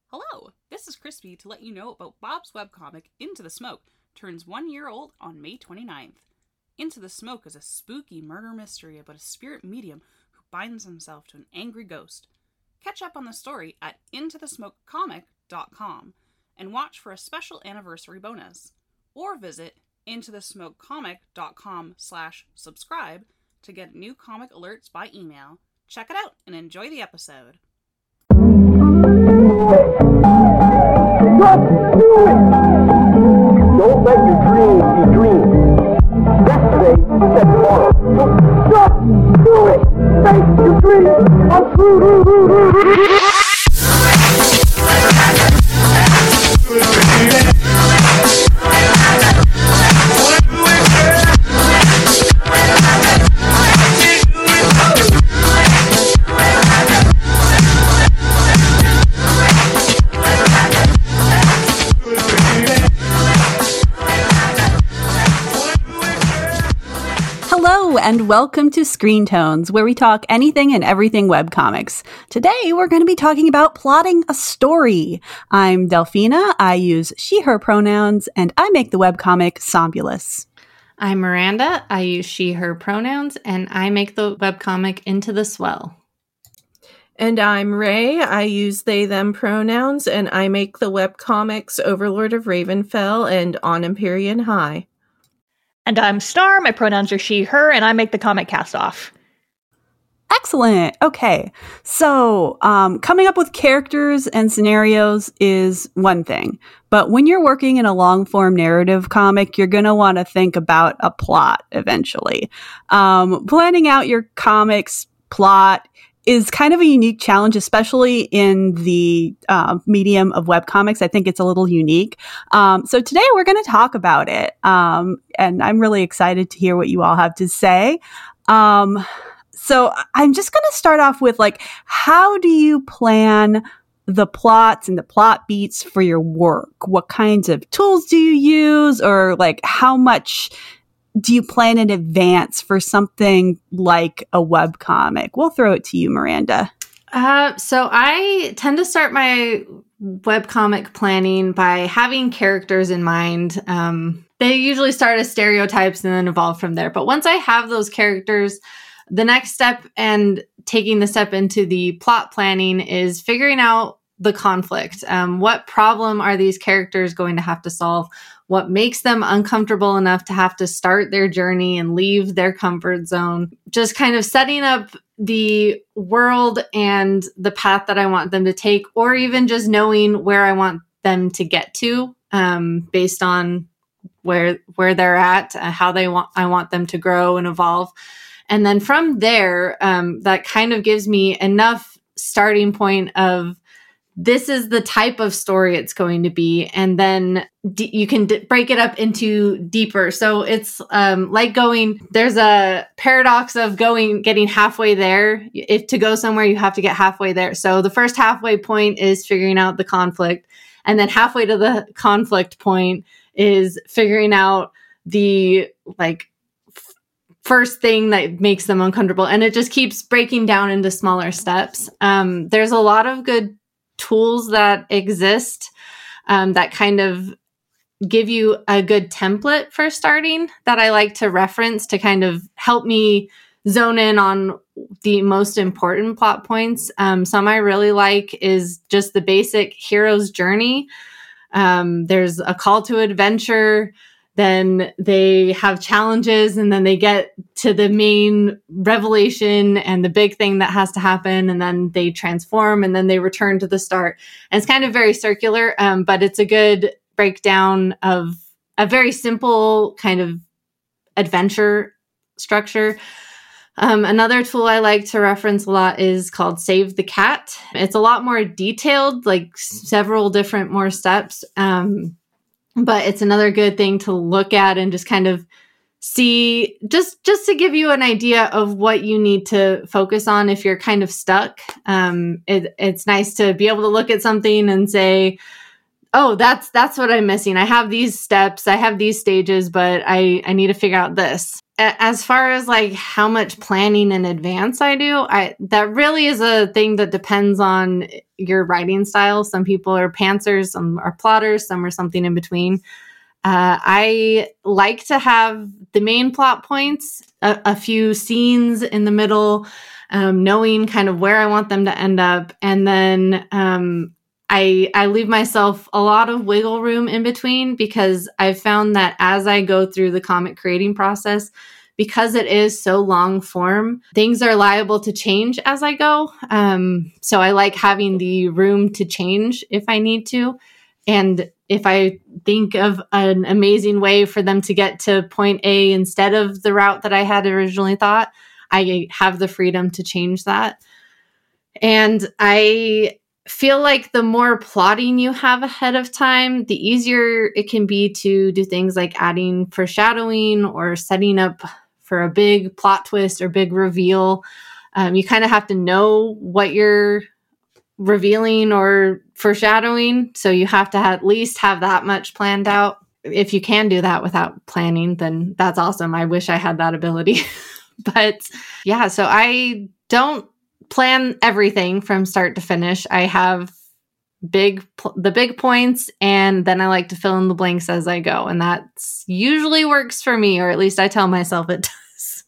Hello, this is Crispy to let you know about Bob's webcomic Into the Smoke turns 1 year old on May 29th. Into the Smoke is a spooky murder mystery about a spirit medium who binds himself to an angry ghost. Catch up on the story at intothesmokecomic.com and watch for a special anniversary bonus. Or visit intothesmokecomic.com/subscribe to get new comic alerts by email. Check it out and enjoy the episode. Just do it! Don't let your dreams be dreams. Yesterday said tomorrow. So just do it! Make your dreams come true! Hello, and welcome to Screen Tones, where we talk anything and everything webcomics. Today, we're going to be talking about plotting a story. I'm Delphina. I use she, her pronouns, and I make the webcomic Sombulus. I'm Miranda. I use she, her pronouns, and I make the webcomic Into the Swell. And I'm Ray. I use they, them pronouns, and I make the webcomics Overlord of Ravenfell and On Empyrean High. And I'm Star, my pronouns are she, her, and I make the comic Cast Off. Excellent. Okay. So, coming up with characters and scenarios is one thing. But when you're working in a long-form narrative comic, you're going to want to think about a plot eventually. Planning out your comic's plot is kind of a unique challenge, especially in the medium of webcomics. I think it's a little unique. So today we're going to talk about it. And I'm really excited to hear what you all have to say. So I'm just going to start off with, how do you plan the plots and the plot beats for your work? What kinds of tools do you use? Or how much do you plan in advance for something like a webcomic? We'll throw it to you, Miranda. So I tend to start my webcomic planning by having characters in mind. They usually start as stereotypes and then evolve from there. But once I have those characters, the next step and taking the step into the plot planning is figuring out the conflict. What problem are these characters going to have to solve? What makes them uncomfortable enough to have to start their journey and leave their comfort zone? Just kind of setting up the world and the path that I want them to take, or even just knowing where I want them to get to, based on where they're at, I want them to grow and evolve. And then from there, that kind of gives me enough starting point of this is the type of story it's going to be. And then you can break it up into deeper. So it's there's a paradox of getting halfway there. If to go somewhere, you have to get halfway there. So the first halfway point is figuring out the conflict. And then halfway to the conflict point is figuring out the first thing that makes them uncomfortable. And it just keeps breaking down into smaller steps. There's a lot of good tools that exist that kind of give you a good template for starting that I like to reference to kind of help me zone in on the most important plot points. Some I really like is just the basic hero's journey. There's a call to adventure. Then they have challenges, and then they get to the main revelation and the big thing that has to happen, and then they transform, and then they return to the start. And it's kind of very circular, but it's a good breakdown of a very simple kind of adventure structure. Another tool I like to reference a lot is called Save the Cat. It's a lot more detailed, several different more steps. But it's another good thing to look at and just kind of see, just to give you an idea of what you need to focus on if you're kind of stuck. It's nice to be able to look at something and say, oh, that's what I'm missing. I have these steps, I have these stages, but I need to figure out this. As far as how much planning in advance I do, that really is a thing that depends on your writing style. Some people are pantsers, some are plotters, some are something in between. I like to have the main plot points, a few scenes in the middle, knowing kind of where I want them to end up. And then I leave myself a lot of wiggle room in between, because I've found that as I go through the comic creating process, because it is so long form, things are liable to change as I go. So I like having the room to change if I need to. And if I think of an amazing way for them to get to point A instead of the route that I had originally thought, I have the freedom to change that. And I feel like the more plotting you have ahead of time, the easier it can be to do things like adding foreshadowing or setting up for a big plot twist or big reveal. You kind of have to know what you're revealing or foreshadowing. So you have to at least have that much planned out. If you can do that without planning, then that's awesome. I wish I had that ability. But yeah, so I don't plan everything from start to finish. I have the big points, and then I like to fill in the blanks as I go. And that usually works for me, or at least I tell myself it does.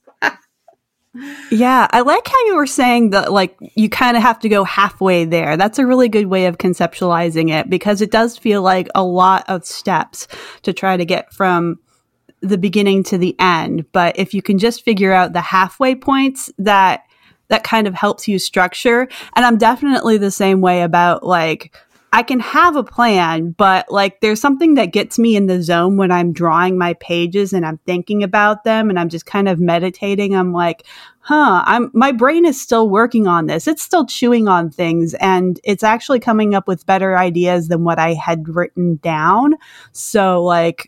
Yeah, I like how you were saying that, like, you kind of have to go halfway there. That's a really good way of conceptualizing it, because it does feel like a lot of steps to try to get from the beginning to the end. But if you can just figure out the halfway points, that kind of helps you structure. And I'm definitely the same way about, like, I can have a plan, but like there's something that gets me in the zone when I'm drawing my pages and I'm thinking about them and I'm just kind of meditating. I'm like, my brain is still working on this. It's still chewing on things, and it's actually coming up with better ideas than what I had written down. So like,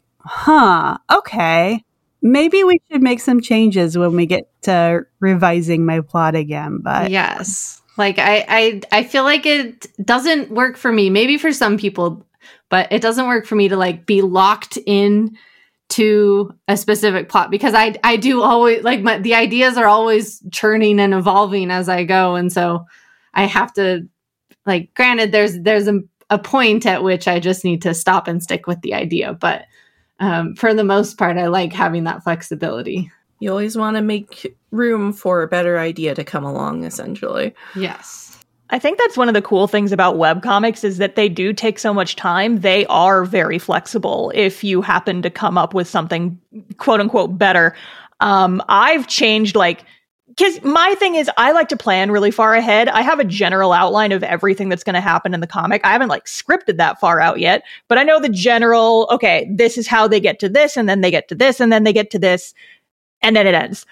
okay, maybe we should make some changes when we get to revising my plot again. But yes. Like, I feel like it doesn't work for me, maybe for some people, but it doesn't work for me to like be locked in to a specific plot, because I do always like the ideas are always churning and evolving as I go. And so I have to, like, granted, there's a point at which I just need to stop and stick with the idea. But for the most part, I like having that flexibility. You always want to make room for a better idea to come along, essentially. Yes. I think that's one of the cool things about webcomics is that they do take so much time. They are very flexible if you happen to come up with something quote unquote better. I've changed, like, because my thing is I like to plan really far ahead. I have a general outline of everything that's going to happen in the comic. I haven't like scripted that far out yet, but I know the general, okay, this is how they get to this, and then they get to this, and then they get to this. And then it ends.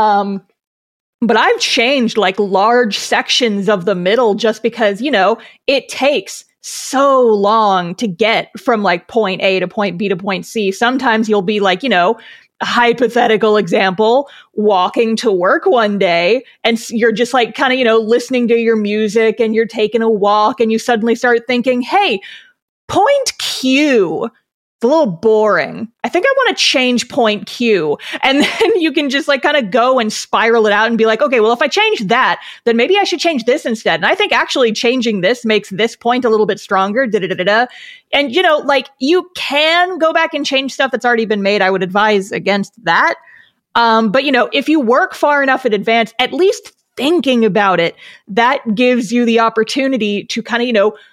But I've changed like large sections of the middle just because, you know, it takes so long to get from like point A to point B to point C. Sometimes you'll be like, you know, a hypothetical example, walking to work one day and you're just like kind of, you know, listening to your music and you're taking a walk and you suddenly start thinking, hey, point Q, it's a little boring. I think I want to change point Q. And then you can just like kind of go and spiral it out and be like, okay, well, if I change that, then maybe I should change this instead. And I think actually changing this makes this point a little bit stronger. And, you know, like you can go back and change stuff that's already been made. I would advise against that. But, you know, if you work far enough in advance, at least thinking about it, that gives you the opportunity to kind of, you know,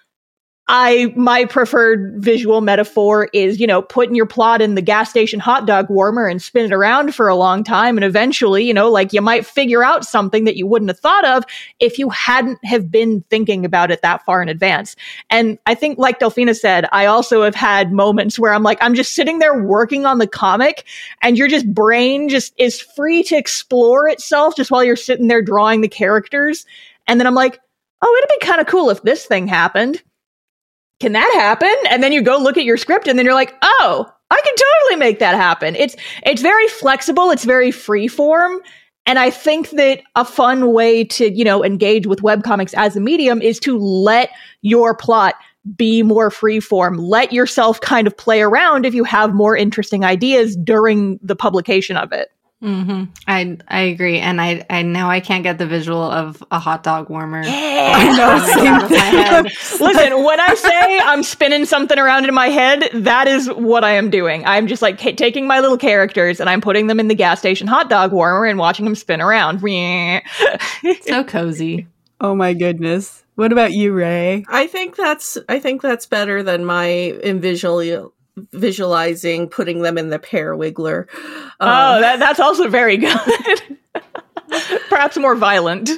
my preferred visual metaphor is, you know, putting your plot in the gas station hot dog warmer and spin it around for a long time. And eventually, you know, like you might figure out something that you wouldn't have thought of if you hadn't have been thinking about it that far in advance. And I think, like Delphina said, I also have had moments where I'm like, I'm just sitting there working on the comic and your just brain just is free to explore itself just while you're sitting there drawing the characters. And then I'm like, oh, it'd be kind of cool if this thing happened. Can that happen? And then you go look at your script and then you're like, oh, I can totally make that happen. It's very flexible. It's very freeform. And I think that a fun way to, you know, engage with webcomics as a medium is to let your plot be more freeform. Let yourself kind of play around if you have more interesting ideas during the publication of it. I agree, and I now I can't get the visual of a hot dog warmer. Yeah, I know, same thing. Listen, when I say I'm spinning something around in my head, that is what I am doing. I'm just like taking my little characters and I'm putting them in the gas station hot dog warmer and watching them spin around. So cozy. Oh my goodness. What about you, Ray? I think that's better than my visualizing putting them in the pear wiggler. That's also very good. Perhaps more violent.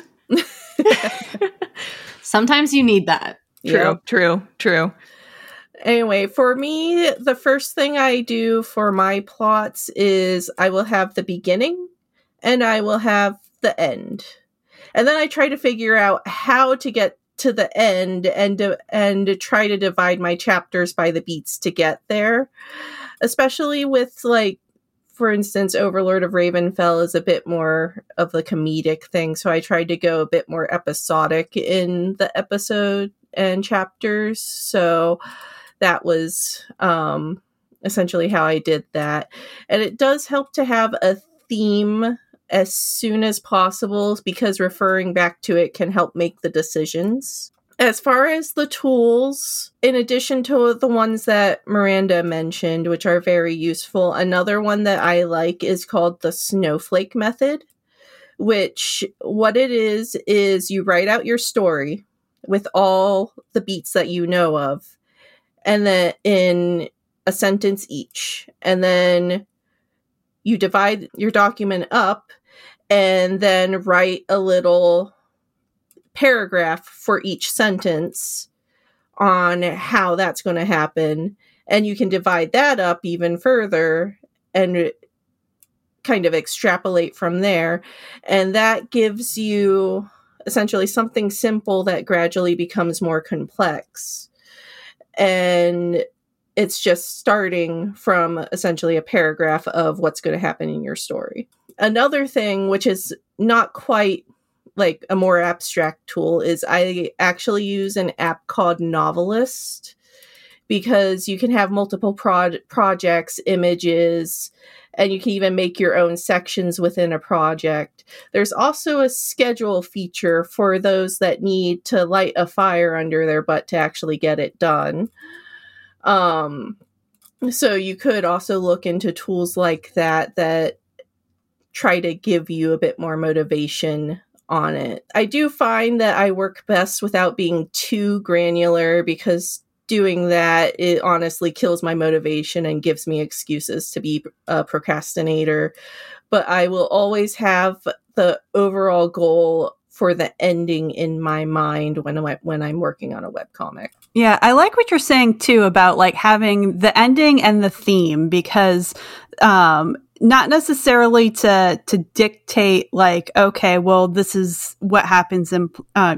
Sometimes you need that. True. Anyway, for me, the first thing I do for my plots is I will have the beginning and I will have the end. And then I try to figure out how to get to the end and to try to divide my chapters by the beats to get there. Especially with, like, for instance, Overlord of Ravenfell is a bit more of the comedic thing, so I tried to go a bit more episodic in the episode and chapters. So that was essentially how I did that. And it does help to have a theme as soon as possible, because referring back to it can help make the decisions. As far as the tools, in addition to the ones that Miranda mentioned, which are very useful, another one that I like is called the snowflake method, which what it is you write out your story with all the beats that you know of, and then in a sentence each, and then you divide your document up and then write a little paragraph for each sentence on how that's going to happen. And you can divide that up even further and kind of extrapolate from there. And that gives you essentially something simple that gradually becomes more complex. And it's just starting from essentially a paragraph of what's going to happen in your story. Another thing, which is not quite like a more abstract tool, is I actually use an app called Novelist, because you can have multiple projects, images, and you can even make your own sections within a project. There's also a schedule feature for those that need to light a fire under their butt to actually get it done. So you could also look into tools like that try to give you a bit more motivation on it. I do find that I work best without being too granular, because doing that, it honestly kills my motivation and gives me excuses to be a procrastinator. But I will always have the overall goal for the ending in my mind when I'm working on a webcomic. Yeah, I like what you're saying too about like having the ending and the theme, because not necessarily to dictate like, okay, well, this is what happens in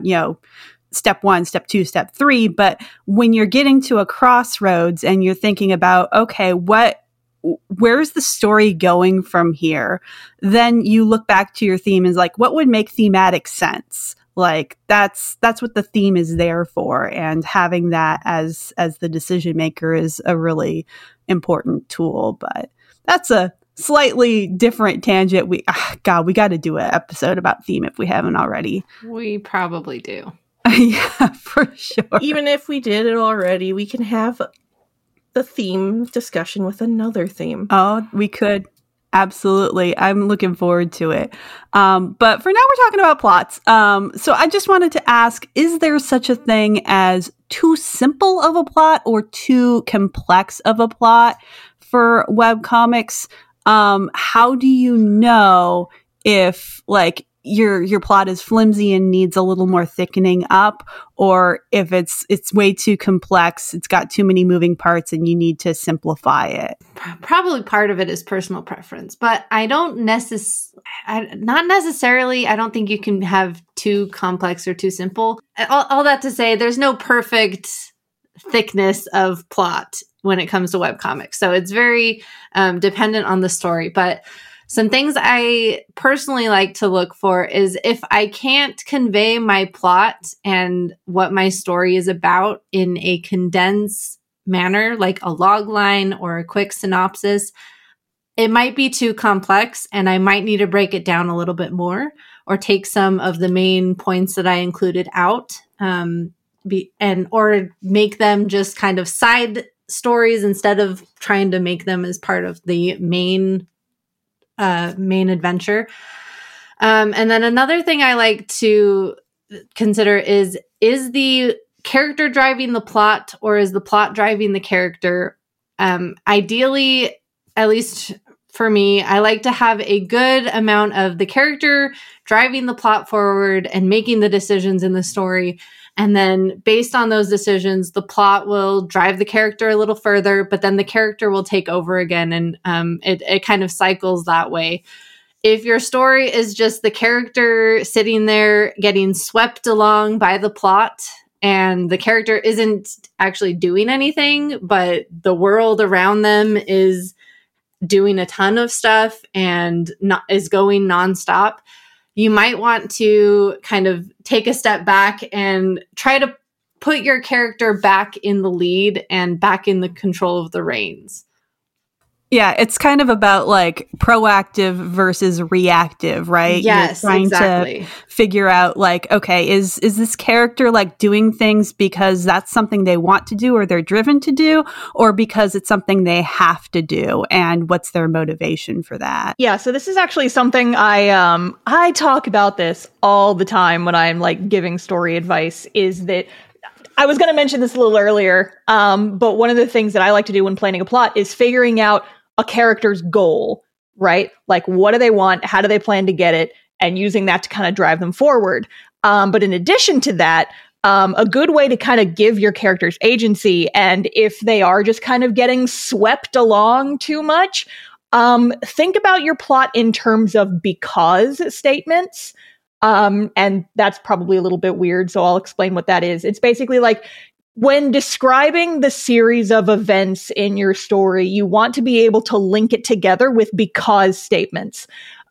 step 1, step 2, step 3, but when you're getting to a crossroads and you're thinking about, okay, where's the story going from here? Then you look back to your theme and is like, what would make thematic sense? Like that's what the theme is there for, and having that as the decision maker is a really important tool. But that's a slightly different tangent. We got to do an episode about theme if we haven't already. We probably do. Yeah, for sure. Even if we did it already, we can have the theme discussion with another theme. Oh, we could. Absolutely. I'm looking forward to it. But for now, we're talking about plots. So I just wanted to ask, is there such a thing as too simple of a plot or too complex of a plot for webcomics? How do you know if like your plot is flimsy and needs a little more thickening up, or if it's way too complex, it's got too many moving parts and you need to simplify it? Probably part of it is personal preference, but I don't not necessarily. I don't think you can have too complex or too simple. All that to say, there's no perfect thickness of plot when it comes to webcomics. So it's very dependent on the story, but some things I personally like to look for is if I can't convey my plot and what my story is about in a condensed manner, like a log line or a quick synopsis, it might be too complex and I might need to break it down a little bit more or take some of the main points that I included out or make them just kind of side stories instead of trying to make them as part of the main adventure. And then another thing I like to consider is the character driving the plot or is the plot driving the character? Ideally, at least for me, I like to have a good amount of the character driving the plot forward and making the decisions in the story. And then based on those decisions, the plot will drive the character a little further, but then the character will take over again. And it kind of cycles that way. If your story is just the character sitting there getting swept along by the plot and the character isn't actually doing anything, but the world around them is doing a ton of stuff and is going nonstop, you might want to kind of take a step back and try to put your character back in the lead and back in the control of the reins. Yeah, it's kind of about like proactive versus reactive, right? Yes, You're trying exactly. to figure out like, okay, is this character like doing things because that's something they want to do or they're driven to do, or because it's something they have to do, and what's their motivation for that? Yeah, so this is actually something I talk about this all the time when I'm like giving story advice, is that I was going to mention this a little earlier, but one of the things that I like to do when planning a plot is figuring out a character's goal, right? Like, what do they want? How do they plan to get it? And using that to kind of drive them forward. But in addition to that, a good way to kind of give your characters agency, and if they are just kind of getting swept along too much, think about your plot in terms of because statements. And that's probably a little bit weird, so I'll explain what that is. It's basically like, when describing the series of events in your story, you want to be able to link it together with because statements.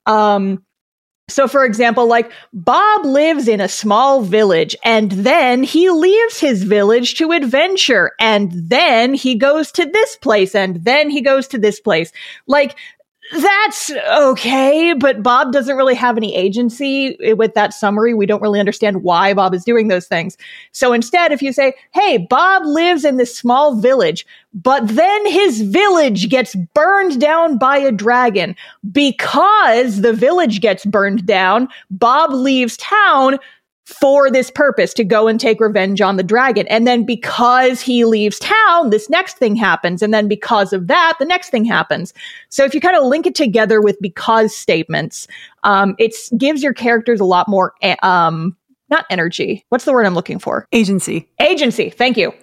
So for example, like, Bob lives in a small village and then he leaves his village to adventure and then he goes to this place and then he goes to this place. Like, that's okay, but Bob doesn't really have any agency with that summary. We don't really understand why Bob is doing those things. So instead, if you say, hey, Bob lives in this small village, but then his village gets burned down by a dragon. Because the village gets burned down, Bob leaves town for this purpose, to go and take revenge on the dragon. And then because he leaves town, this next thing happens. And then because of that, the next thing happens. So if you kind of link it together with because statements, it gives your characters a lot more, not energy. What's the word I'm looking for? Agency. Agency. Thank you.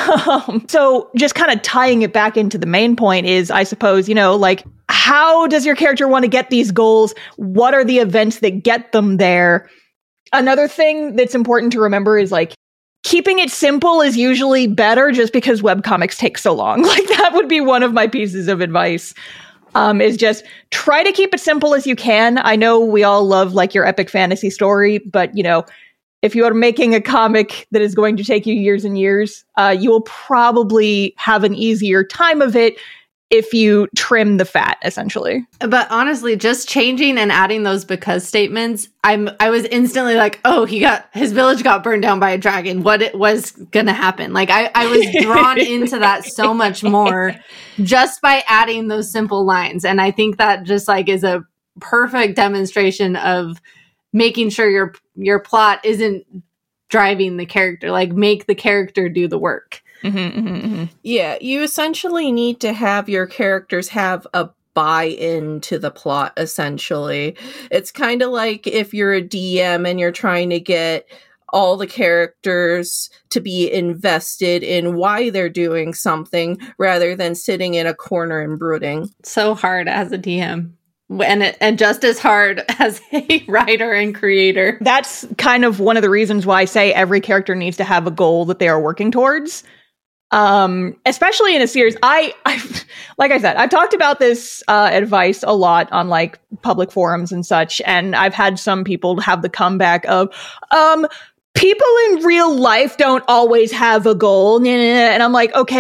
So just kind of tying it back into the main point is, I suppose, like, how does your character want to get these goals? What are the events that get them there? Another thing that's important to remember is, like, keeping it simple is usually better, just because webcomics take so long. Like, that would be one of my pieces of advice, is just try to keep it simple as you can. I know we all love, like, your epic fantasy story, but, if you are making a comic that is going to take you years and years, you will probably have an easier time of it if you trim the fat, essentially. But honestly, just changing and adding those because statements, I was instantly like, oh, his village got burned down by a dragon. What it was gonna happen? Like, I was drawn into that so much more just by adding those simple lines. And I think that just like is a perfect demonstration of making sure your plot isn't driving the character. Like, make the character do the work. Yeah, you essentially need to have your characters have a buy-in to the plot, essentially. It's kind of like if you're a DM and you're trying to get all the characters to be invested in why they're doing something rather than sitting in a corner and brooding. So hard as a DM. And just as hard as a writer and creator. That's kind of one of the reasons why I say every character needs to have a goal that they are working towards. Especially in a series. I like I said, I've talked about this advice a lot on like public forums and such, and I've had some people have the comeback of people in real life don't always have a goal. And I'm like, okay,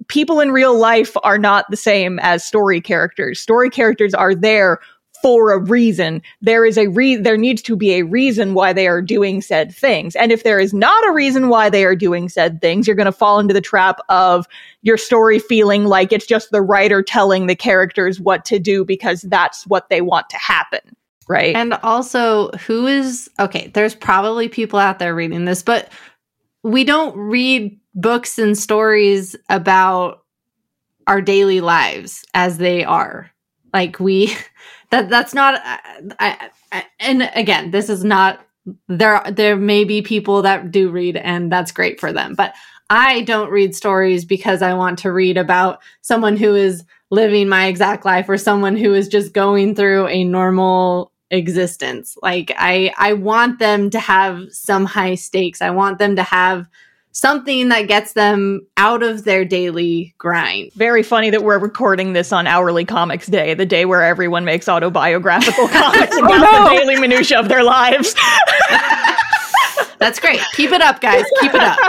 people in real life are not the same as story characters. Story characters are there for a reason. There needs to be a reason why they are doing said things. And if there is not a reason why they are doing said things, you're going to fall into the trap of your story feeling like it's just the writer telling the characters what to do because that's what they want to happen. Right. And also, there's probably people out there reading this, but we don't read books and stories about our daily lives as they are. Like that's not, and again, this is not, there may be people that do read and that's great for them, but I don't read stories because I want to read about someone who is living my exact life or someone who is just going through a normal existence. Like I want them to have some high stakes. I want them to have something that gets them out of their daily grind. Very funny that we're recording this on Hourly Comics Day, the day where everyone makes autobiographical comics about the daily minutia of their lives. That's great. Keep it up, guys. Keep it up.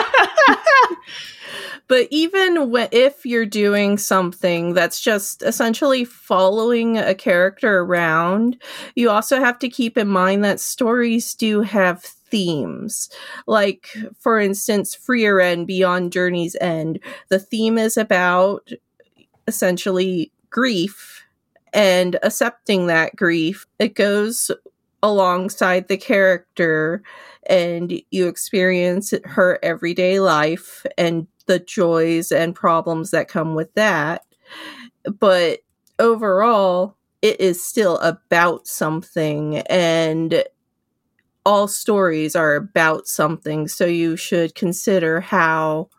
But even if you're doing something that's just essentially following a character around, you also have to keep in mind that stories do have themes. Like, for instance, Freer End, Beyond Journey's End. The theme is about essentially grief and accepting that grief. It goes alongside the character and you experience her everyday life and the joys and problems that come with that. But overall, it is still about something, and all stories are about something. So you should consider how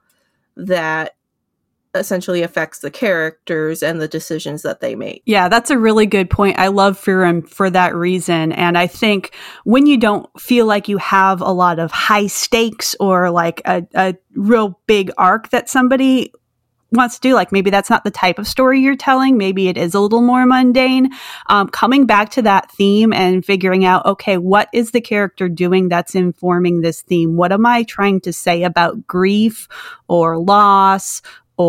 that essentially affects the characters and the decisions that they make. Yeah, that's a really good point. I love Freer for that reason. And I think when you don't feel like you have a lot of high stakes or like a real big arc that somebody wants to do, like maybe that's not the type of story you're telling, maybe it is a little more mundane, coming back to that theme and figuring out, okay, what is the character doing that's informing this theme? What am I trying to say about grief or loss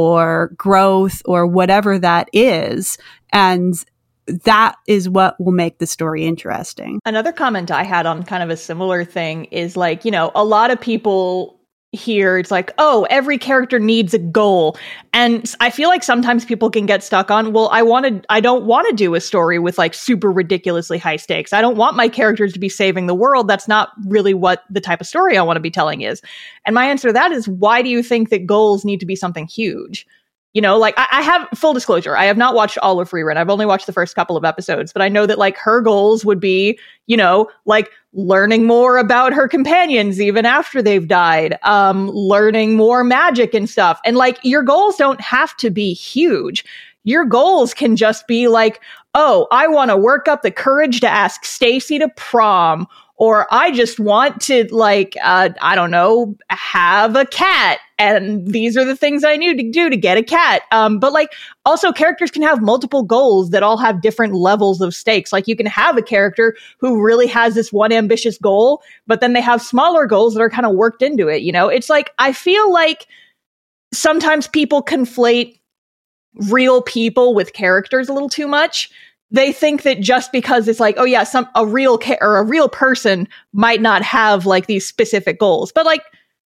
or growth or whatever that is? And that is what will make the story interesting. Another comment I had on kind of a similar thing is like, you know, a lot of people here, it's like, oh, every character needs a goal. And I feel like sometimes people can get stuck on, well, I don't want to do a story with like super ridiculously high stakes. I don't want my characters to be saving the world. That's not really what the type of story I want to be telling is. And my answer to that is, why do you think that goals need to be something huge? You know, like I have full disclosure, I have not watched all of Freer End. I've only watched the first couple of episodes, but I know that like her goals would be, you know, like learning more about her companions even after they've died, learning more magic and stuff. And like your goals don't have to be huge. Your goals can just be like, oh, I want to work up the courage to ask Stacy to prom, or I just want to like, I don't know, have a cat. And these are the things I need to do to get a cat. But like also characters can have multiple goals that all have different levels of stakes. Like you can have a character who really has this one ambitious goal, but then they have smaller goals that are kind of worked into it. You know, it's like, I feel like sometimes people conflate real people with characters a little too much. They think that just because it's like, oh yeah, a real person might not have like these specific goals, but like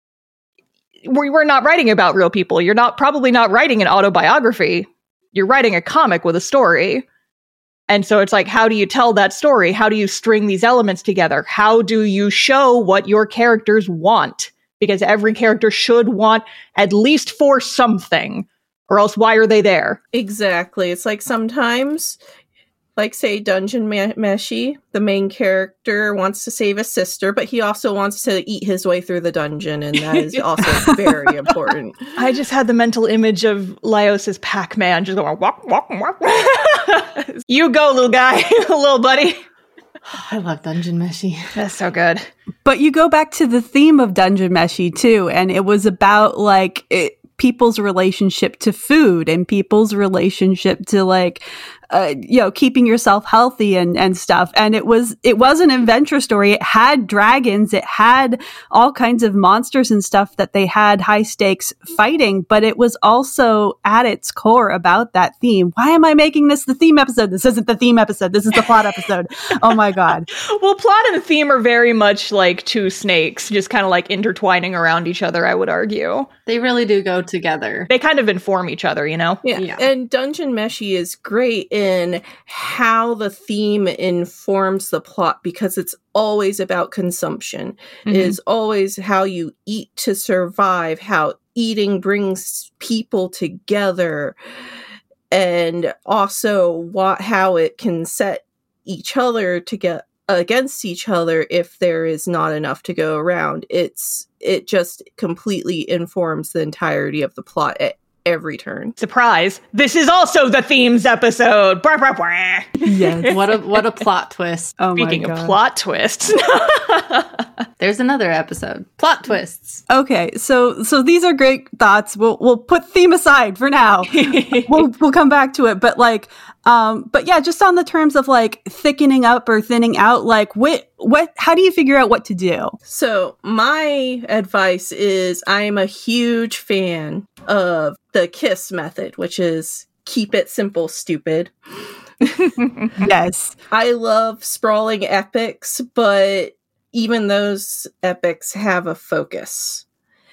we're not writing about real people. You're probably not writing an autobiography. You're writing a comic with a story. And so it's like, how do you tell that story? How do you string these elements together? How do you show what your characters want? Because every character should want at least for something, or else why are they there? Exactly. It's like sometimes, like say Dungeon Meshi, the main character wants to save a sister, but he also wants to eat his way through the dungeon, and that is also very important. I just had the mental image of Laios as Pac-Man, just going walk, walk, walk. You go, little guy, little buddy. I love Dungeon Meshi. That's so good. But you go back to the theme of Dungeon Meshi too, and it was about like people's relationship to food and people's relationship to like keeping yourself healthy and stuff. And it was an adventure story. It had dragons. It had all kinds of monsters and stuff that they had high stakes fighting, but it was also at its core about that theme. Why am I making this the theme episode? This isn't the theme episode. This is the plot episode. Oh my God. Well, plot and theme are very much like two snakes, just kind of like intertwining around each other, I would argue. They really do go together. They kind of inform each other, you know? Yeah. And Dungeon Meshi is great in how the theme informs the plot, because it's always about consumption. It is always how you eat to survive, how eating brings people together, and also how it can set each other to get against each other if there is not enough to go around. It just completely informs the entirety of the plot at every turn. Surprise! This is also the themes episode. Blah, blah, blah. Yes. What a plot twist. Oh Speaking my of God. plot twists. There's another episode. Plot twists. Okay, so these are great thoughts. We'll put theme aside for now. we'll come back to it, but but yeah, just on the terms of like thickening up or thinning out, like how do you figure out what to do? So my advice is, I am a huge fan of the KISS method, which is keep it simple, stupid. Yes. I love sprawling epics, but even those epics have a focus.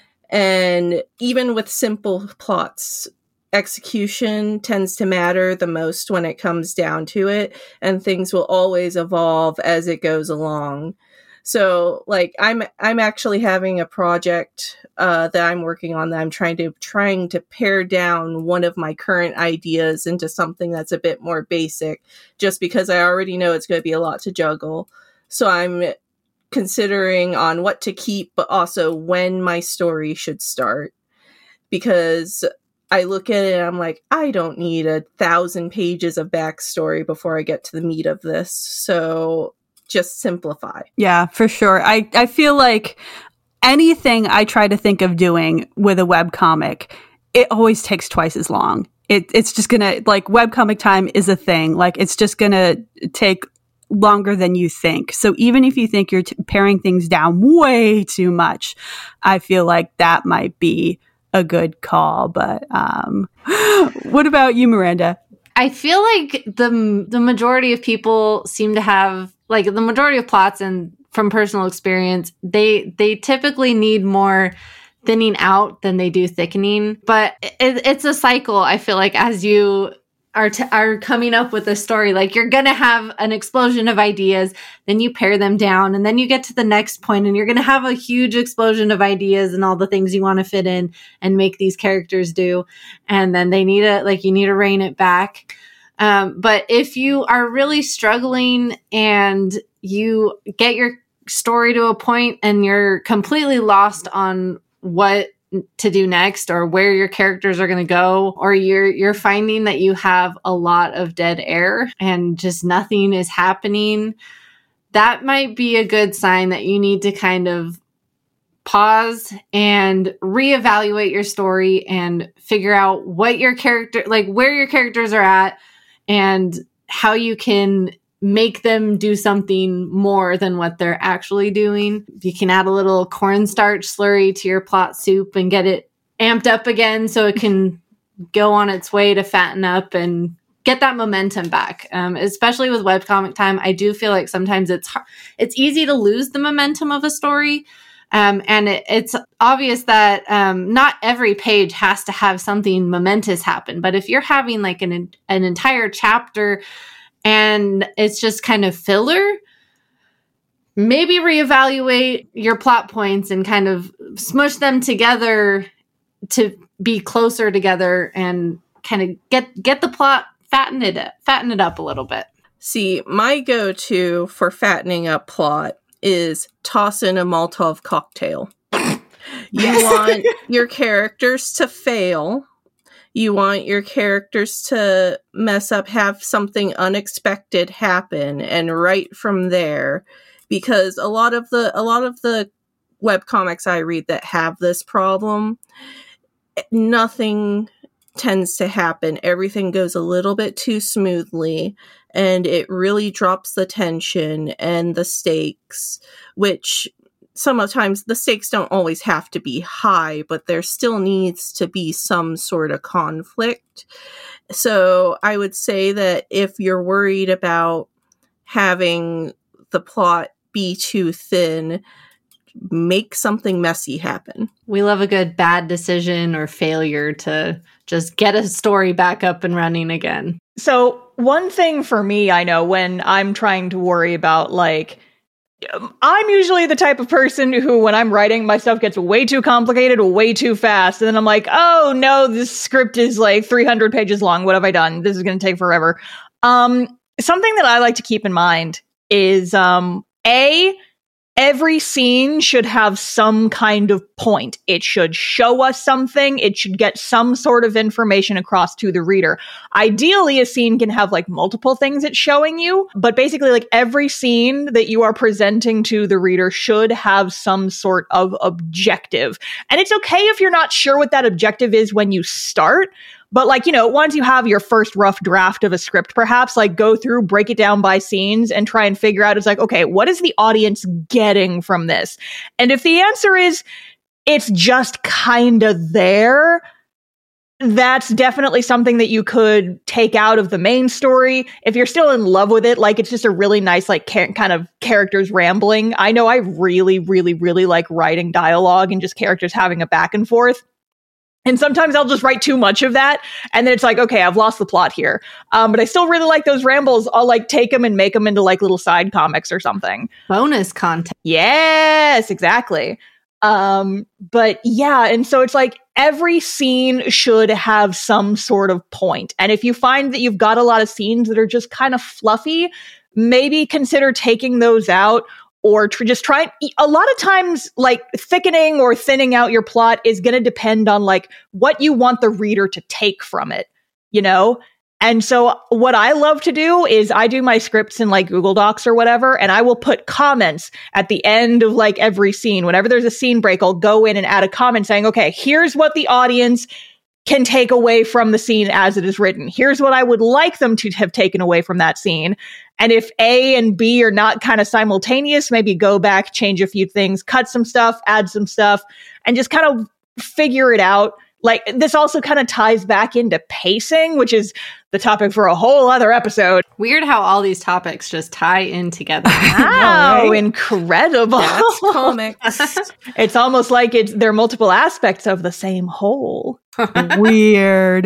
And even with simple plots, execution tends to matter the most when it comes down to it, and things will always evolve as it goes along. So, like, I'm actually having a project that I'm working on that I'm trying to pare down one of my current ideas into something that's a bit more basic, just because I already know it's going to be a lot to juggle. So I'm considering on what to keep, but also when my story should start, because I look at it and I'm like, I don't need 1,000 pages of backstory before I get to the meat of this. So just simplify. Yeah, for sure. I feel like anything I try to think of doing with a webcomic, it always takes twice as long. It's just going to, like, webcomic time is a thing. Like, it's just going to take longer than you think. So even if you think you're paring things down way too much, I feel like that might be a good call. But what about you, Miranda? I feel like the majority of people seem to have, like, the majority of plots, and from personal experience, they typically need more thinning out than they do thickening. But it's a cycle. I feel like as you are coming up with a story, like, you're gonna have an explosion of ideas, then you pare them down, and then you get to the next point, and you're gonna have a huge explosion of ideas and all the things you want to fit in and make these characters do, and then you need to rein it back. But if you are really struggling and you get your story to a point and you're completely lost on what to do next or where your characters are going to go, or you're finding that you have a lot of dead air and just nothing is happening, that might be a good sign that you need to kind of pause and reevaluate your story and figure out what your character, like, where your characters are at and how you can make them do something more than what they're actually doing. You can add a little cornstarch slurry to your plot soup and get it amped up again so it can go on its way to fatten up and get that momentum back. Especially with webcomic time, I do feel like sometimes it's easy to lose the momentum of a story. And it's obvious that not every page has to have something momentous happen. But if you're having like an entire chapter and it's just kind of filler, maybe reevaluate your plot points and kind of smush them together to be closer together and kind of get the plot, fatten it up a little bit. See, my go-to for fattening up plot is toss in a Molotov cocktail. You want your characters to fail. You want your characters to mess up, have something unexpected happen, and right from there, because a lot of the webcomics I read that have this problem, nothing tends to happen. Everything goes a little bit too smoothly, and it really drops the tension and the stakes, which sometimes the stakes don't always have to be high, but there still needs to be some sort of conflict. So I would say that if you're worried about having the plot be too thin, make something messy happen. We love a good bad decision or failure to just get a story back up and running again. So one thing for me, I know when I'm trying to worry about, like, I'm usually the type of person who, when I'm writing, my stuff gets way too complicated, way too fast. And then I'm like, oh no, this script is like 300 pages long. What have I done? This is going to take forever. Something that I like to keep in mind is, every scene should have some kind of point. It should show us something. It should get some sort of information across to the reader. Ideally, a scene can have like multiple things it's showing you, but basically like every scene that you are presenting to the reader should have some sort of objective. And it's okay if you're not sure what that objective is when you start. But like, you know, once you have your first rough draft of a script, perhaps like go through, break it down by scenes and try and figure out, it's like, okay, what is the audience getting from this? And if the answer is it's just kind of there, that's definitely something that you could take out of the main story. If you're still in love with it, like it's just a really nice, like kind of characters rambling. I know I really, really, really like writing dialogue and just characters having a back and forth. And sometimes I'll just write too much of that. And then it's like, okay, I've lost the plot here. But I still really like those rambles. I'll like take them and make them into like little side comics or something. Bonus content. Yes, exactly. But yeah, and so it's like every scene should have some sort of point. And if you find that you've got a lot of scenes that are just kind of fluffy, maybe consider taking those out. Or just try. A lot of times, like thickening or thinning out your plot is going to depend on like what you want the reader to take from it, you know? And so what I love to do is I do my scripts in like Google Docs or whatever, and I will put comments at the end of like every scene. Whenever there's a scene break, I'll go in and add a comment saying, okay, here's what the audience can take away from the scene as it is written. Here's what I would like them to have taken away from that scene. And if A and B are not kind of simultaneous, maybe go back, change a few things, cut some stuff, add some stuff, and just kind of figure it out. Like this also kind of ties back into pacing, which is the topic for a whole other episode. Weird how all these topics just tie in together. Wow, right? Incredible. That's comics. It's almost like they're multiple aspects of the same whole. Weird.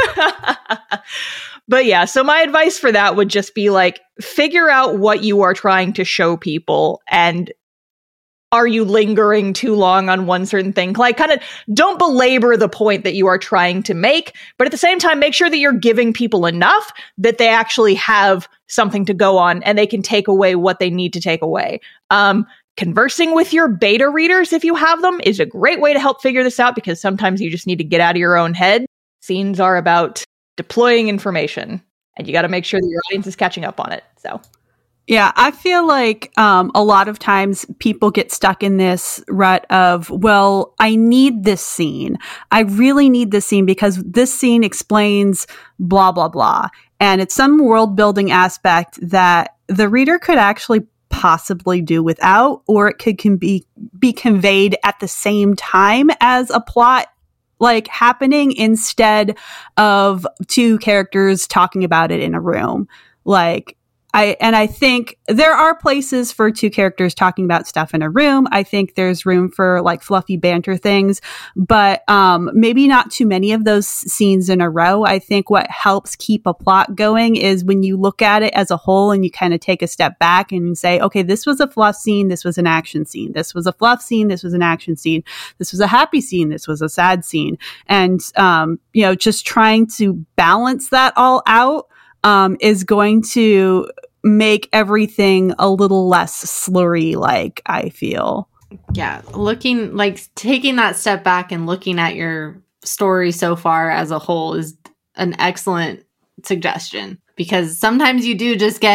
But yeah, so my advice for that would just be like, figure out what you are trying to show people, and are you lingering too long on one certain thing? Like, kind of don't belabor the point that you are trying to make, but at the same time, make sure that you're giving people enough that they actually have something to go on and they can take away what they need to take away. Conversing with your beta readers, if you have them, is a great way to help figure this out, because sometimes you just need to get out of your own head. Scenes are about deploying information, and you got to make sure that your audience is catching up on it. So. Yeah, I feel like a lot of times people get stuck in this rut of, well, I need this scene. I really need this scene because this scene explains blah, blah, blah. And it's some world building aspect that the reader could actually possibly do without, or it can be conveyed at the same time as a plot like happening instead of two characters talking about it in a room. Like, I think there are places for two characters talking about stuff in a room. I think there's room for like fluffy banter things, but maybe not too many of those scenes in a row. I think what helps keep a plot going is when you look at it as a whole and you kind of take a step back and say, okay, this was a fluff scene. This was an action scene. This was a fluff scene. This was an action scene. This was a happy scene. This was a sad scene. And, just trying to balance that all out is going to make everything a little less slurry, like, I feel. Yeah, taking that step back and looking at your story so far as a whole is an excellent suggestion, because sometimes you do just get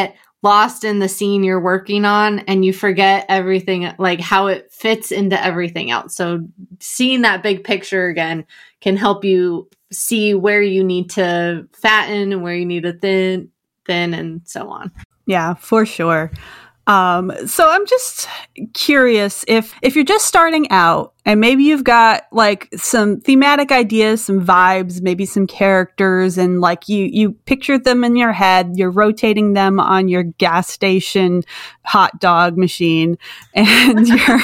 lost in the scene you're working on and you forget everything, like how it fits into everything else. So seeing that big picture again can help you see where you need to fatten and where you need to thin and so on. Yeah, for sure. So I'm just curious if you're just starting out and maybe you've got like some thematic ideas, some vibes, maybe some characters, and like you picture them in your head, you're rotating them on your gas station hot dog machine, and you're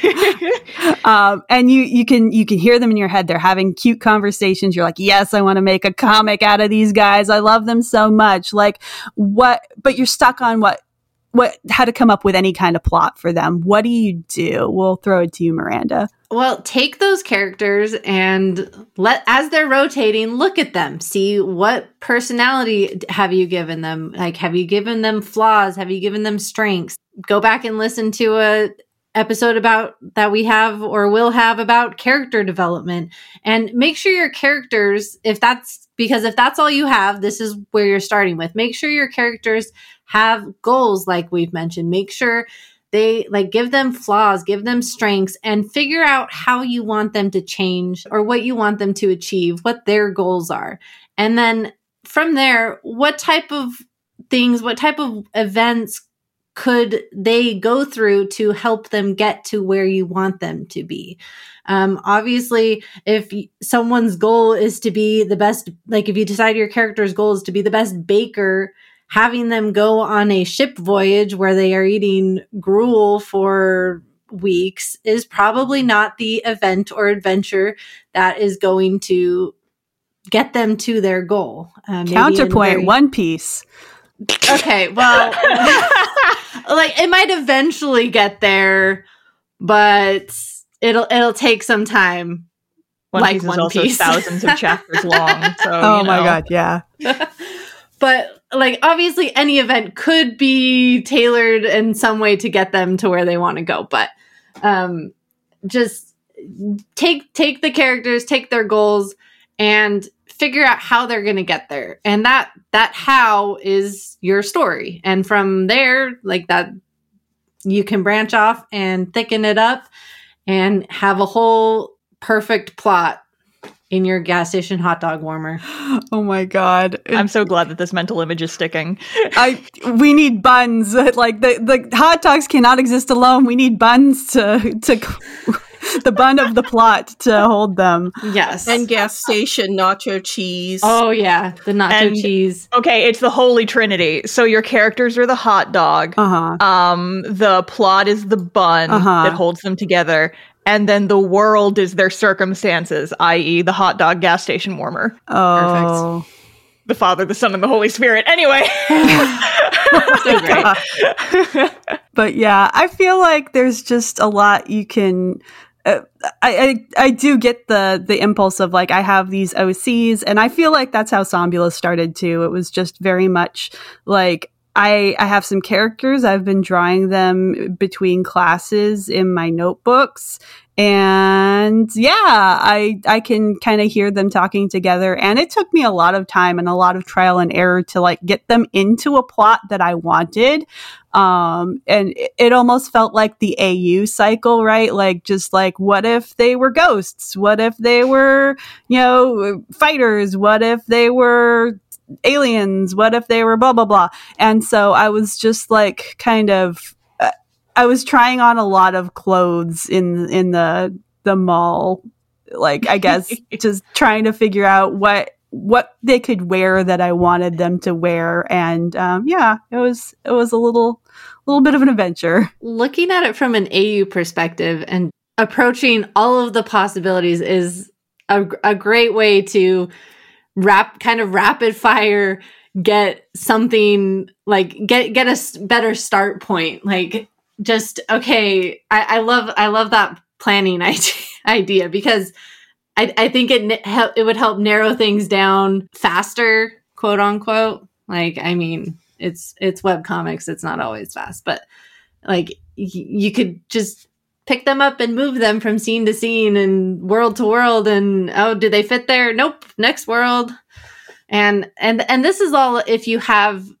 and you can hear them in your head. They're having cute conversations. You're like, yes, I want to make a comic out of these guys. I love them so much. Like but you're stuck on how to come up with any kind of plot for them. What do you do? We'll throw it to you, Miranda. Well, take those characters and as they're rotating, look at them. See what personality have you given them? Like, have you given them flaws? Have you given them strengths? Go back and listen to a episode about that we have or will have about character development, and make sure your characters, if that's all you have, this is where you're starting with. Make sure your characters have goals, like we've mentioned. Make sure they give them flaws, give them strengths, and figure out how you want them to change or what you want them to achieve, what their goals are. And then from there, what type of events could they go through to help them get to where you want them to be? Obviously, if someone's goal is to be the best, like if you decide your character's goal is to be the best baker, having them go on a ship voyage where they are eating gruel for weeks is probably not the event or adventure that is going to get them to their goal. Counterpoint, One Piece. Okay, well, like it might eventually get there, but it'll take some time. One Piece is also thousands of chapters long. So, oh my God, yeah. But like obviously any event could be tailored in some way to get them to where they want to go. But just take the characters, take their goals, and figure out how they're going to get there. And that how is your story. And from there, like that, you can branch off and thicken it up and have a whole perfect plot in your gas station hot dog warmer. Oh my God. I'm so glad that this mental image is sticking. We need buns. Like the hot dogs cannot exist alone. We need buns to the bun of the plot to hold them. Yes. And gas station nacho cheese. Oh yeah, the nacho cheese. Okay, it's the holy trinity. So your characters are the hot dog. The plot is the bun that holds them together. And then the world is their circumstances, i.e. the hot dog gas station warmer. Oh. Perfect. The Father, the Son, and the Holy Spirit. Anyway. So great. But yeah, I feel like there's just a lot you can... I do get the impulse of like, I have these OCs, and I feel like that's how Somnambula started too. It was just very much like, I have some characters. I've been drawing them between classes in my notebooks. And yeah, I can kind of hear them talking together. And it took me a lot of time and a lot of trial and error to like get them into a plot that I wanted. And it almost felt like the AU cycle, right? Like, just like, what if they were ghosts? What if they were, fighters? What if they were aliens? What if they were blah blah blah? And so I was just like kind of I was trying on a lot of clothes in the mall, like I guess just trying to figure out what they could wear that I wanted them to wear. And yeah, it was a little bit of an adventure. Looking at it from an AU perspective and approaching all of the possibilities is a great way to rapid fire get something, like get a better start point. Like, just okay, I love that planning idea, because I think it would help narrow things down faster, quote unquote. Like, I mean, it's webcomics, it's not always fast, but like you could just pick them up and move them from scene to scene and world to world, and do they fit there? Nope, next world. And this is all if you have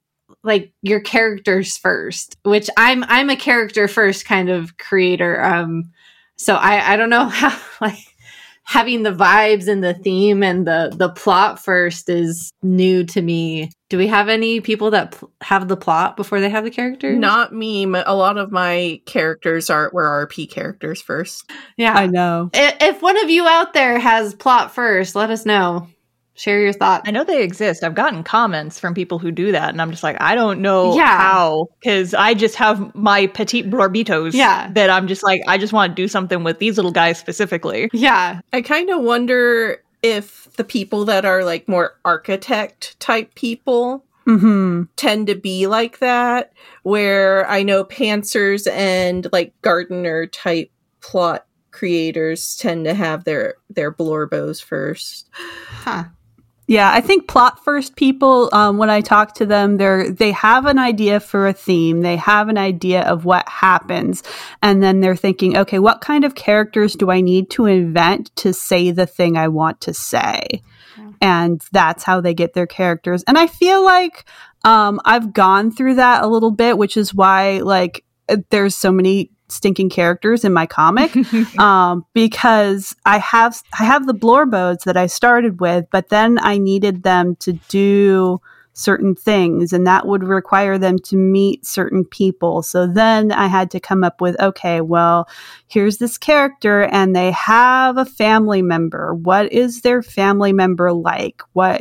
like your characters first, which I'm a character first kind of creator. So I don't know how, like, having the vibes and the theme and the plot first is new to me. Do we have any people that have the plot before they have the characters? Not me. A lot of my characters were RP characters first. Yeah. I know. If one of you out there has plot first, let us know. Share your thoughts. I know they exist. I've gotten comments from people who do that, and I'm just like, I don't know Yeah. how, because I just have my petite Barbitos that I'm just like, I just want to do something with these little guys specifically. Yeah. I kind of wonder if the people that are like more architect type people tend to be like that, where I know pantsers and like gardener type plot creators tend to have their blorbos first. Huh. Yeah, I think plot first people, when I talk to them, they have an idea for a theme. They have an idea of what happens. And then they're thinking, okay, what kind of characters do I need to invent to say the thing I want to say? Yeah. And that's how they get their characters. And I feel like I've gone through that a little bit, which is why like there's so many stinking characters in my comic, because I have the Blorbos that I started with, but then I needed them to do certain things, and that would require them to meet certain people. So then I had to come up with, okay, well, here's this character and they have a family member. What is their family member like? What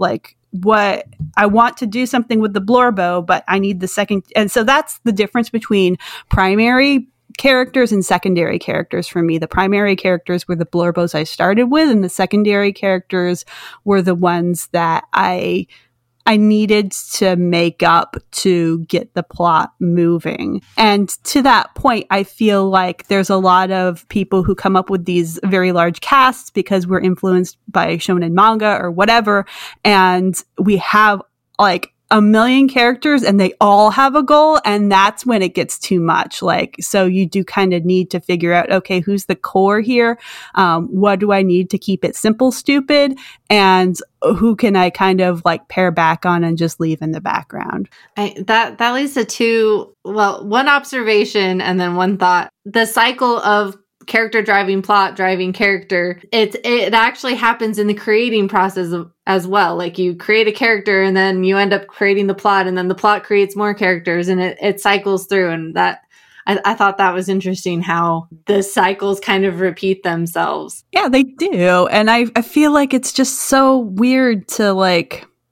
I want to do something with the Blorbo, but I need the second. And so that's the difference between primary characters and secondary characters for me. The primary characters were the Blorbos I started with, and the secondary characters were the ones that I needed to make up to get the plot moving. And to that point, I feel like there's a lot of people who come up with these very large casts because we're influenced by shonen manga or whatever. And we have like a million characters and they all have a goal. And that's when it gets too much. Like, so you do kind of need to figure out, okay, who's the core here? What do I need to keep it simple, stupid? And who can I kind of like pare back on and just leave in the background? That leads to one observation and then one thought. The cycle of character driving plot driving character, it actually happens in the creating process as well. Like you create a character and then you end up creating the plot, and then the plot creates more characters, and it cycles through. And that I thought that was interesting how the cycles kind of repeat themselves. Yeah, they do. And I feel like it's just so weird to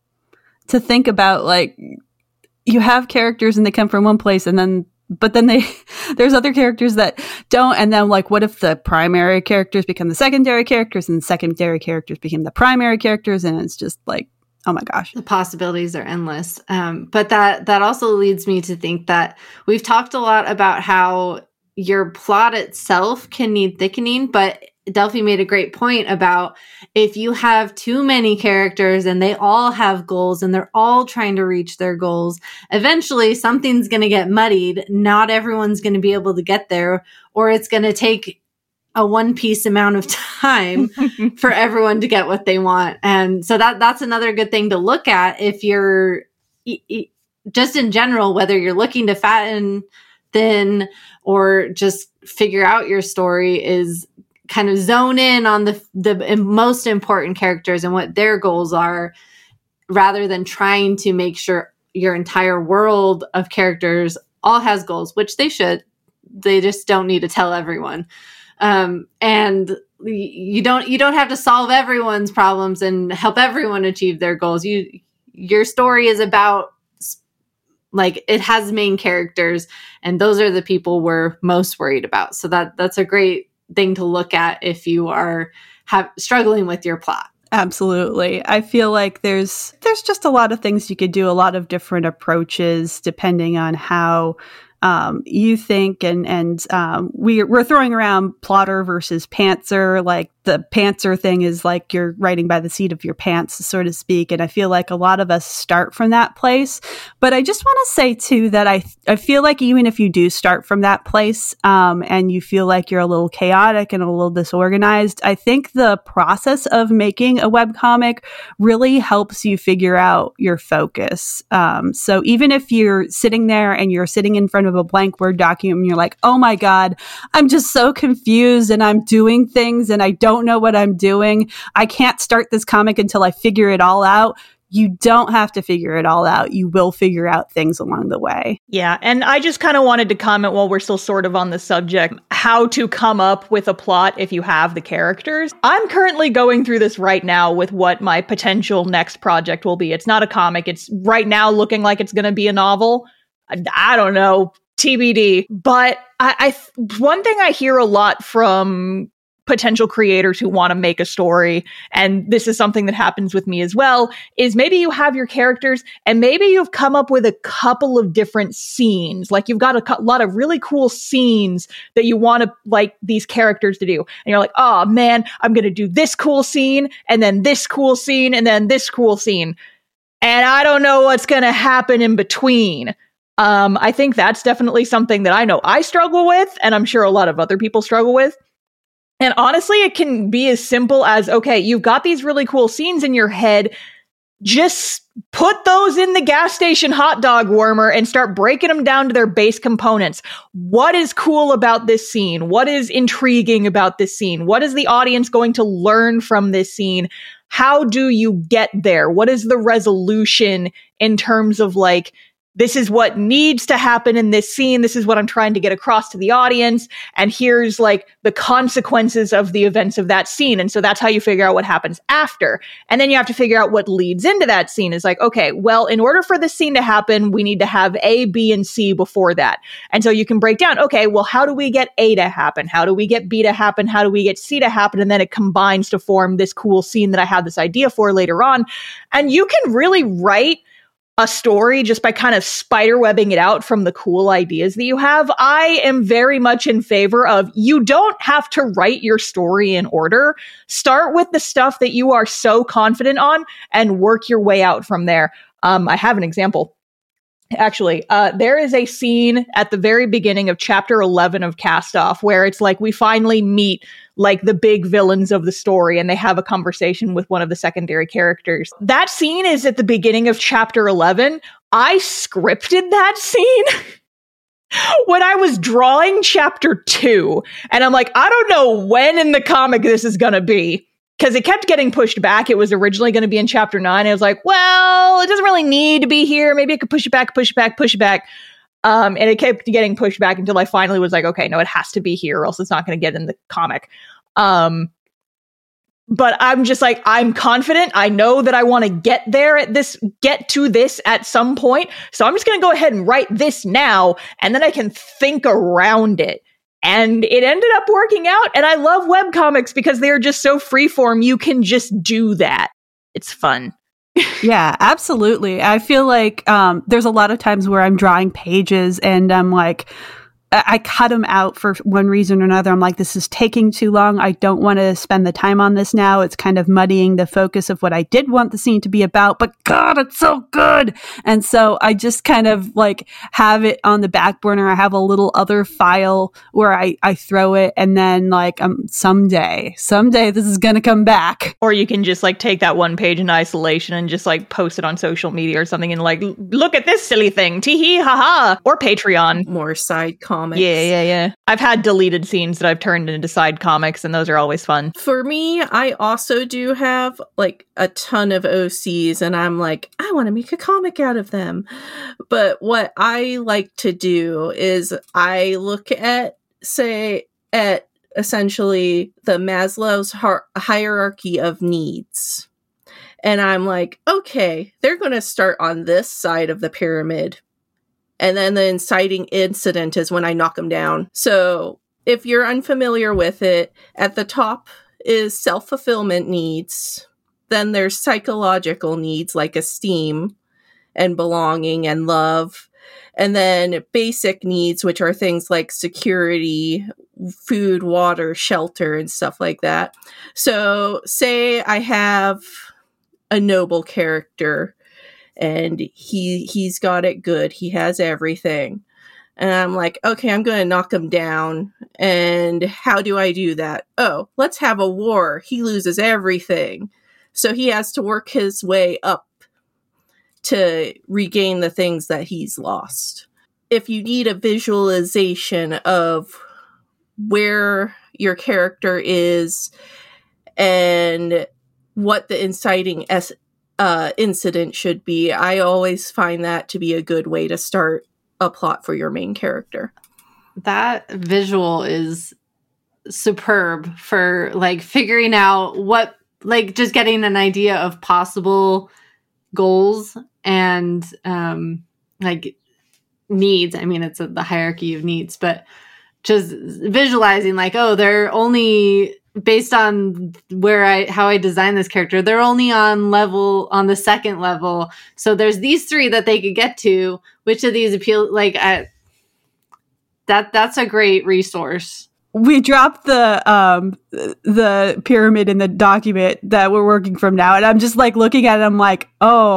think about, like, you have characters and they come from one place but then there's other characters that don't. And then like, what if the primary characters become the secondary characters and the secondary characters become the primary characters? And it's just like, oh my gosh. The possibilities are endless. But that also leads me to think that we've talked a lot about how your plot itself can need thickening, but Delphi made a great point about if you have too many characters and they all have goals and they're all trying to reach their goals, eventually something's going to get muddied. Not everyone's going to be able to get there, or it's going to take a One Piece amount of time for everyone to get what they want. And so that's another good thing to look at if you're just in general, whether you're looking to fatten, thin, or just figure out your story, is kind of zone in on the most important characters and what their goals are, rather than trying to make sure your entire world of characters all has goals, which they should. They just don't need to tell everyone. And you don't have to solve everyone's problems and help everyone achieve their goals. Your story is about, like, it has main characters, and those are the people we're most worried about. So that's a great thing to look at if you are struggling with your plot. Absolutely. I feel like there's just a lot of things you could do, a lot of different approaches depending on how you think, and we're throwing around plotter versus pantser. Like the pantser thing is like you're writing by the seat of your pants, so to speak. And I feel like a lot of us start from that place. But I just want to say too that I feel like even if you do start from that place, and you feel like you're a little chaotic and a little disorganized, I think the process of making a webcomic really helps you figure out your focus. So even if you're sitting there and you're sitting in front of a blank Word document and you're like, oh my God, I'm just so confused and I'm doing things and I don't know what I'm doing. I can't start this comic until I figure it all out. You don't have to figure it all out. You will figure out things along the way. Yeah. And I just kind of wanted to comment while we're still sort of on the subject, how to come up with a plot if you have the characters. I'm currently going through this right now with what my potential next project will be. It's not a comic. It's right now looking like it's going to be a novel. I don't know, TBD. But one thing I hear a lot from potential creators who want to make a story, and this is something that happens with me as well, is maybe you have your characters and maybe you've come up with a couple of different scenes. Like you've got a lot of really cool scenes that you want to like these characters to do. And you're like, oh man, I'm going to do this cool scene and then this cool scene and then this cool scene. And I don't know what's going to happen in between. I think that's definitely something that I know I struggle with, and I'm sure a lot of other people struggle with. And honestly, it can be as simple as, okay, you've got these really cool scenes in your head. Just put those in the gas station hot dog warmer and start breaking them down to their base components. What is cool about this scene? What is intriguing about this scene? What is the audience going to learn from this scene? How do you get there? What is the resolution in terms of like, this is what needs to happen in this scene. This is what I'm trying to get across to the audience. And here's like the consequences of the events of that scene. And so that's how you figure out what happens after. And then you have to figure out what leads into that scene. Is like, okay, well, in order for this scene to happen, we need to have A, B, and C before that. And so you can break down, okay, well, how do we get A to happen? How do we get B to happen? How do we get C to happen? And then it combines to form this cool scene that I have this idea for later on. And you can really write a story just by kind of spiderwebbing it out from the cool ideas that you have. I am very much in favor of, you don't have to write your story in order. Start with the stuff that you are so confident on and work your way out from there. I have an example. Actually, there is a scene at the very beginning of chapter 11 of Cast Off where it's like we finally meet like the big villains of the story and they have a conversation with one of the secondary characters. That scene is at the beginning of chapter 11. I scripted that scene when I was drawing chapter 2. And I'm like, I don't know when in the comic this is going to be. Because it kept getting pushed back. It was originally going to be in chapter 9. I was like, well, it doesn't really need to be here. Maybe I could push it back. And it kept getting pushed back until I finally was like, okay, no, it has to be here or else it's not going to get in the comic. But I'm just like, I'm confident. I know that I want to get to this at some point. So I'm just going to go ahead and write this now. And then I can think around it. And it ended up working out. And I love webcomics because they're just so freeform. You can just do that. It's fun. Yeah, absolutely. I feel like there's a lot of times where I'm drawing pages and I'm like, I cut them out for one reason or another. I'm like, this is taking too long. I don't want to spend the time on this now. It's kind of muddying the focus of what I did want the scene to be about, but God, it's so good. And so I just kind of like have it on the back burner. I have a little other file where I throw it and then like someday this is going to come back. Or you can just like take that one page in isolation and just like post it on social media or something and like, look at this silly thing. Tee hee ha ha. Or Patreon. More side comics. Yeah. I've had deleted scenes that I've turned into side comics, and those are always fun. For me, I also do have like a ton of OCs, and I'm like, I want to make a comic out of them. But what I like to do is I look at essentially the Maslow's hierarchy of needs. And I'm like, okay, they're going to start on this side of the pyramid. And then the inciting incident is when I knock them down. So if you're unfamiliar with it, at the top is self-fulfillment needs. Then there's psychological needs like esteem and belonging and love. And then basic needs, which are things like security, food, water, shelter, and stuff like that. So say I have a noble character and he's got it good. He has everything. And I'm like, okay, I'm going to knock him down. And how do I do that? Oh, let's have a war. He loses everything. So he has to work his way up to regain the things that he's lost. If you need a visualization of where your character is and what the inciting incident should be, I always find that to be a good way to start a plot for your main character. That visual is superb for like figuring out what, like just getting an idea of possible goals and like needs. I mean, it's the hierarchy of needs, but just visualizing like, oh, they're only based on how I design this character, they're only on the second level. So there's these 3 that they could get to. Which of these appeal? Like that's a great resource. We dropped the pyramid in the document that we're working from now, and I'm just like looking at it. I'm like,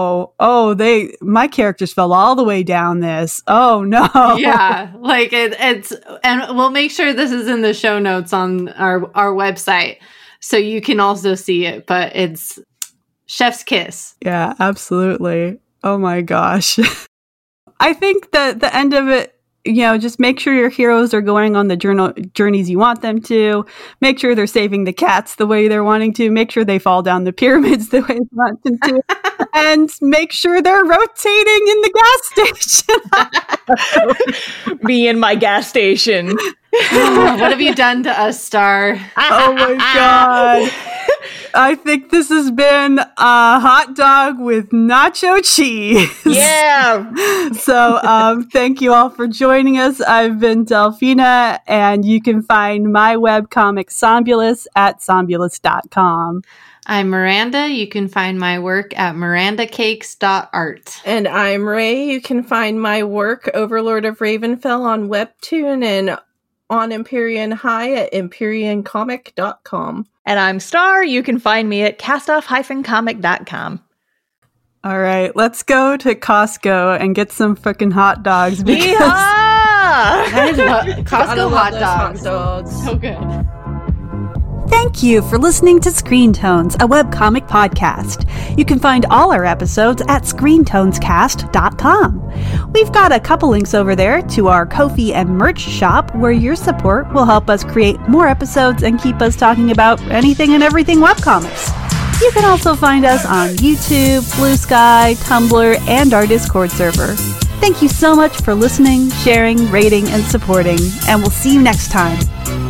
my characters fell all the way down this. Oh no! Yeah, like it's, and we'll make sure this is in the show notes on our website, so you can also see it. But it's chef's kiss. Yeah, absolutely. Oh my gosh! I think that the end of it. Just make sure your heroes are going on the journeys you want them to. Make sure they're saving the cats the way they're wanting to. Make sure they fall down the pyramids the way you want them to. And make sure they're rotating in the gas station. Me and my gas station. What have you done to us, Star? Oh my God. I think this has been a hot dog with nacho cheese. Yeah. So thank you all for joining us. I've been Delphina, and you can find my webcomic Somnolus at somnolus.com. I'm Miranda. You can find my work at mirandacakes.art. And I'm Ray. You can find my work, Overlord of Ravenfell, on Webtoon and on Empyrean High at empyreancomic.com. And I'm Star. You can find me at castoff-comic.com. All right, let's go to Costco and get some freaking hot dogs. Costco hot dogs. So good. Thank you for listening to Screen Tones, a webcomic podcast. You can find all our episodes at screentonescast.com. We've got a couple links over there to our Ko-fi and merch shop, where your support will help us create more episodes and keep us talking about anything and everything webcomics. You can also find us on YouTube, Blue Sky, Tumblr, and our Discord server. Thank you so much for listening, sharing, rating, and supporting, and we'll see you next time.